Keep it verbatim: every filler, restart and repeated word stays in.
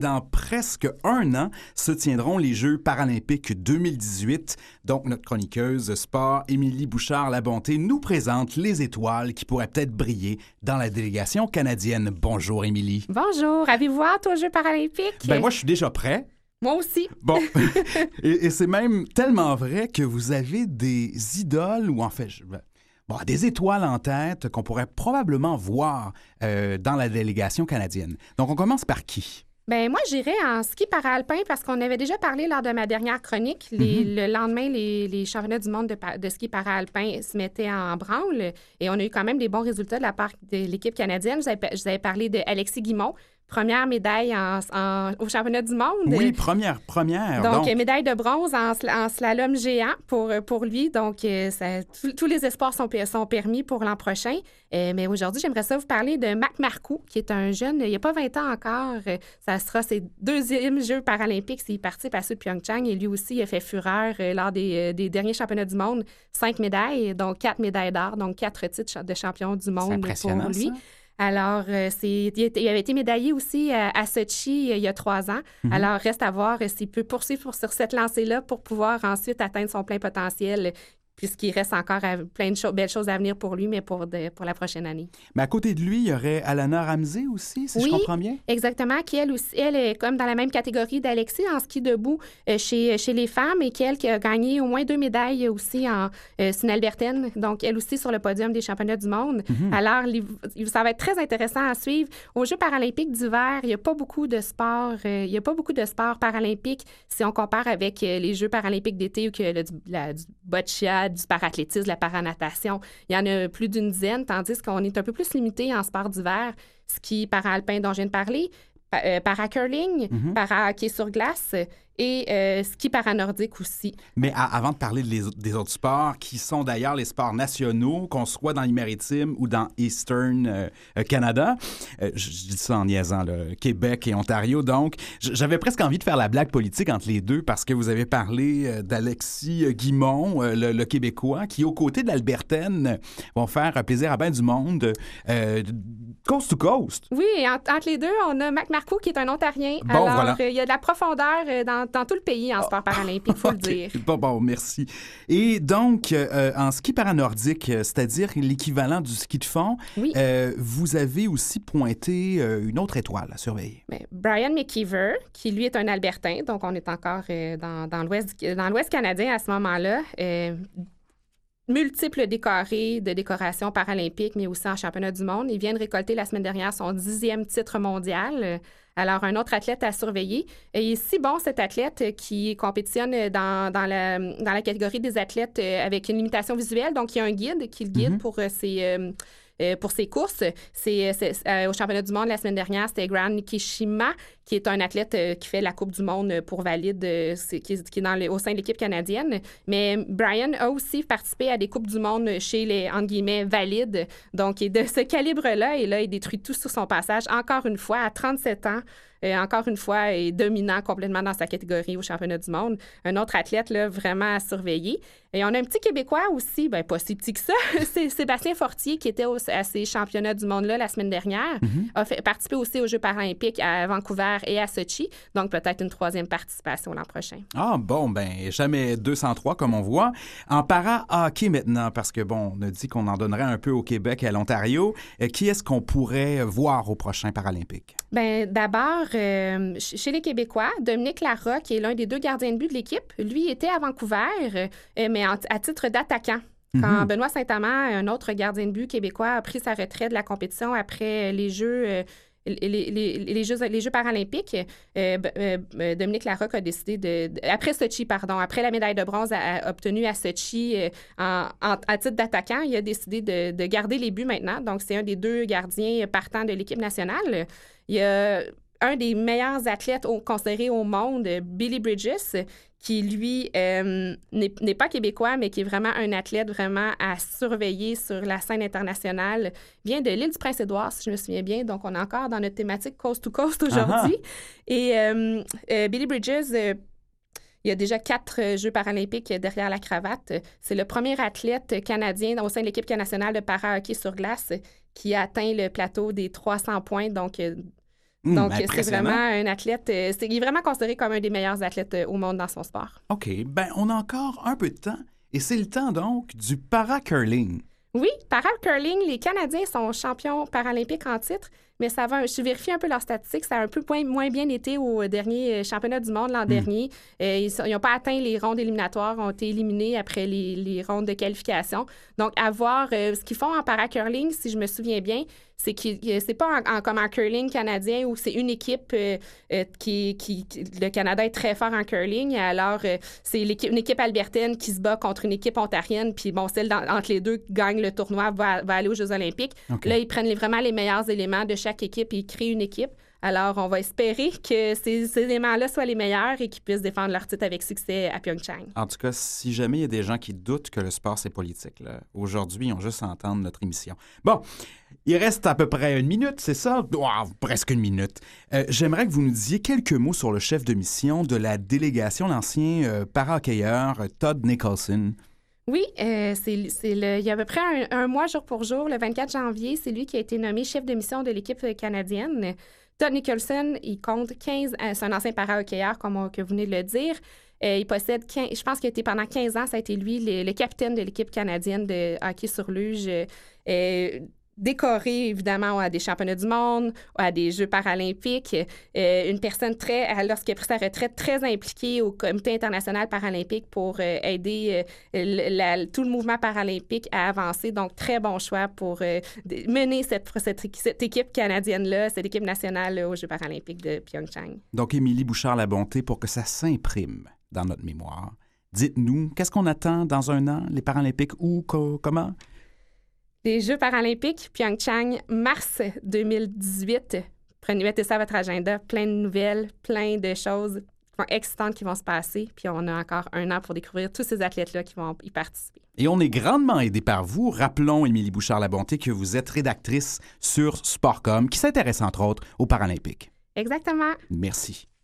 Dans presque un an se tiendront les Jeux paralympiques deux mille dix-huit. Donc, notre chroniqueuse sport, Émilie Bouchard-Labonté, nous présente les étoiles qui pourraient peut-être briller dans la délégation canadienne. Bonjour, Émilie. Bonjour. Avez-vous hâte aux Jeux paralympiques? Ben moi, je suis déjà prêt. Moi aussi. Bon, et, et c'est même tellement vrai que vous avez des idoles, ou en fait, je... Bon, des étoiles en tête qu'on pourrait probablement voir euh, dans la délégation canadienne. Donc, on commence par qui? Ben moi, j'irais en ski paraalpin parce qu'on avait déjà parlé lors de ma dernière chronique. Les, mm-hmm. Le lendemain, les, les championnats du monde de, de ski paraalpin se mettaient en branle et on a eu quand même des bons résultats de la part de l'équipe canadienne. Je vous avais, je vous avais parlé de Alexis Guimont. Première médaille en, en, au championnat du monde. Oui, première, première. Donc, donc. médaille de bronze en, en slalom géant pour, pour lui. Donc, ça, tout, tous les espoirs sont, sont permis pour l'an prochain. Euh, mais aujourd'hui, j'aimerais ça vous parler de Mac Marcoux, qui est un jeune, il n'y a pas vingt ans encore. Ça sera ses deuxièmes Jeux paralympiques s'il participe à ceux de Pyeongchang. Et lui aussi, il a fait fureur lors des, des derniers championnats du monde. Cinq médailles, donc quatre médailles d'or, donc quatre titres de champion du monde pour lui. Ça. Alors, euh, c'est, il avait été médaillé aussi à, à Sochi euh, il y a trois ans. Mm-hmm. Alors, reste à voir euh, s'il peut poursuivre sur cette lancée-là pour pouvoir ensuite atteindre son plein potentiel, puisqu'il reste encore à, plein de cho- belles choses à venir pour lui, mais pour, de, pour la prochaine année. Mais à côté de lui, il y aurait Alana Ramsey aussi, si oui, je comprends bien? Exactement, qui elle aussi, elle est comme dans la même catégorie d'Alexis en ski debout euh, chez, chez les femmes et qu'elle qui a gagné au moins deux médailles aussi en euh, c'est une Albertaine, donc elle aussi sur le podium des championnats du monde. Mm-hmm. Alors, les, ça va être très intéressant à suivre. Aux Jeux paralympiques d'hiver, il n'y a pas beaucoup de sports, euh, il n'y a pas beaucoup de sports paralympiques si on compare avec euh, les Jeux paralympiques d'été ou que le, la, du boccia, du parathlétisme, de la paranatation. Il y en a plus d'une dizaine, tandis qu'on est un peu plus limité en sport d'hiver, ski paraalpin dont je viens de parler, pa- euh, para-curling, mm-hmm. para-hockey sur glace et euh, ski paranordique aussi. Mais à, avant de parler de les, des autres sports, qui sont d'ailleurs les sports nationaux, qu'on soit dans les maritimes ou dans Eastern euh, Canada, euh, je, je dis ça en niaisant, là, Québec et Ontario, donc j'avais presque envie de faire la blague politique entre les deux parce que vous avez parlé euh, d'Alexis Guimont, euh, le, le Québécois, qui, aux côtés de l'Albertaine, vont faire plaisir à bien du monde, euh, coast to coast. Oui, et en, entre les deux, on a Mac Marcoux qui est un Ontarien. Bon, Alors, voilà. euh, il y a de la profondeur euh, dans dans tout le pays en sport paralympique, il faut okay. le dire. Bon, bon, merci. Et donc, euh, en ski paranordique, c'est-à-dire l'équivalent du ski de fond, oui. euh, vous avez aussi pointé euh, une autre étoile à surveiller. Bien, Brian McKeever, qui lui est un Albertain, donc on est encore euh, dans, dans, l'ouest, dans l'ouest canadien à ce moment-là. Euh, multiples décorés de décorations paralympiques, mais aussi en championnat du monde. Il vient de récolter la semaine dernière son dixième titre mondial. Alors, un autre athlète à surveiller. Et il est si bon, cet athlète, qui compétitionne dans, dans, la, dans la catégorie des athlètes avec une limitation visuelle. Donc, il y a un guide qui le guide mm-hmm. pour ses... Euh, Euh, pour ses courses. C'est, c'est, euh, au championnat du monde la semaine dernière, c'était Grant Nikishima, qui est un athlète euh, qui fait la Coupe du monde pour valide, euh, c'est, qui, qui est dans le, au sein de l'équipe canadienne. Mais Brian a aussi participé à des Coupes du monde chez les, entre guillemets, valides. Donc, il est de ce calibre-là. Et là, il détruit tout sur son passage. Encore une fois, à trente-sept ans, Euh, encore une fois, est dominant complètement dans sa catégorie au championnat du monde. Un autre athlète, là, vraiment à surveiller. Et on a un petit Québécois aussi, bien pas si petit que ça, c'est Sébastien Fortier, qui était au, à ces championnats du monde-là la semaine dernière, mm-hmm. a fait, participé aussi aux Jeux paralympiques à Vancouver et à Sochi, donc peut-être une troisième participation l'an prochain. Ah bon, ben jamais deux cent trois comme on voit. En para-hockey maintenant, parce que bon, on a dit qu'on en donnerait un peu au Québec et à l'Ontario, euh, qui est-ce qu'on pourrait voir au prochain Paralympique? Bien, d'abord, euh, chez les Québécois, Dominique Larocque, qui est l'un des deux gardiens de but de l'équipe, lui était à Vancouver, euh, mais en, à titre d'attaquant. Quand mm-hmm. Benoît Saint-Amand, un autre gardien de but québécois, a pris sa retraite de la compétition après les Jeux... Euh, Les, les, les, Jeux, les Jeux paralympiques, euh, euh, Dominique Larocque a décidé de, de... Après Sochi, pardon, après la médaille de bronze à, à, obtenue à Sochi euh, en, en, à titre d'attaquant, il a décidé de, de garder les buts maintenant. Donc, c'est un des deux gardiens partants de l'équipe nationale. Il y a un des meilleurs athlètes au, considérés au monde, Billy Bridges, qui, lui, euh, n'est, n'est pas québécois, mais qui est vraiment un athlète vraiment à surveiller sur la scène internationale. Vient de l'île du Prince-Édouard, si je me souviens bien. Donc, on est encore dans notre thématique coast-to-coast aujourd'hui. Uh-huh. Et euh, euh, Billy Bridges... Euh, il y a déjà quatre Jeux paralympiques derrière la cravate. C'est le premier athlète canadien au sein de l'équipe nationale de para-hockey sur glace qui a atteint le plateau des trois cents points. Donc, Mmh, Donc, c'est impressionnant. vraiment un athlète, euh, c'est, il est vraiment considéré comme un des meilleurs athlètes euh, au monde dans son sport. OK, ben on a encore un peu de temps et c'est le temps donc du para-curling. Oui, para-curling, les Canadiens sont champions paralympiques en titre, mais ça va, je vérifie un peu leurs statistiques, ça a un peu moins, moins bien été au dernier championnat du monde l'an Mm. dernier. Euh, ils n'ont pas atteint les rondes éliminatoires, ont été éliminés après les, les rondes de qualification. Donc, à voir euh, ce qu'ils font en para-curling, si je me souviens bien, c'est que c'est pas en, en, comme en curling canadien où c'est une équipe euh, euh, qui, qui, qui... Le Canada est très fort en curling. Alors, euh, c'est une équipe albertaine qui se bat contre une équipe ontarienne. Puis, bon, celle dans, entre les deux qui gagne le tournoi va, va aller aux Jeux olympiques. Okay. Là, ils prennent les, vraiment les meilleurs éléments de chaque équipe et ils créent une équipe. Alors, on va espérer que ces, ces éléments-là soient les meilleurs et qu'ils puissent défendre leur titre avec succès à Pyeongchang. En tout cas, si jamais il y a des gens qui doutent que le sport, c'est politique, là, aujourd'hui, ils ont juste à entendre notre émission. Bon, il reste à peu près une minute, c'est ça? Oh, presque une minute. Euh, j'aimerais que vous nous disiez quelques mots sur le chef de mission de la délégation, l'ancien euh, para-hockeyeur Todd Nicholson. Oui, euh, c'est, c'est le, il y a à peu près un, un mois jour pour jour, le vingt-quatre janvier, c'est lui qui a été nommé chef de mission de l'équipe canadienne. Todd Nicholson, il compte quinze, c'est un ancien para-hockeyeur, comme on, que vous venez de le dire. Euh, il possède, quinze, je pense qu'il a été pendant quinze ans, ça a été lui le, le capitaine de l'équipe canadienne de hockey sur luge. Euh, décoré, évidemment, à des championnats du monde, à des Jeux paralympiques. Euh, une personne, très, lorsqu'il a pris sa retraite, très impliquée au Comité international paralympique pour euh, aider euh, la, tout le mouvement paralympique à avancer. Donc, très bon choix pour euh, mener cette, cette, cette équipe canadienne-là, cette équipe nationale là, aux Jeux paralympiques de Pyeongchang. Donc, Émilie Bouchard-Labonté, pour que ça s'imprime dans notre mémoire, dites-nous, qu'est-ce qu'on attend dans un an, les Paralympiques, où, co- comment? Les Jeux paralympiques, Pyeongchang, mars deux mille dix-huit. Prenez, mettez ça à votre agenda. Plein de nouvelles, plein de choses excitantes qui vont se passer. Puis on a encore un an pour découvrir tous ces athlètes-là qui vont y participer. Et on est grandement aidé par vous. Rappelons, Émilie Bouchard-Labonté, que vous êtes rédactrice sur Sportcom, qui s'intéresse entre autres aux Paralympiques. Exactement. Merci.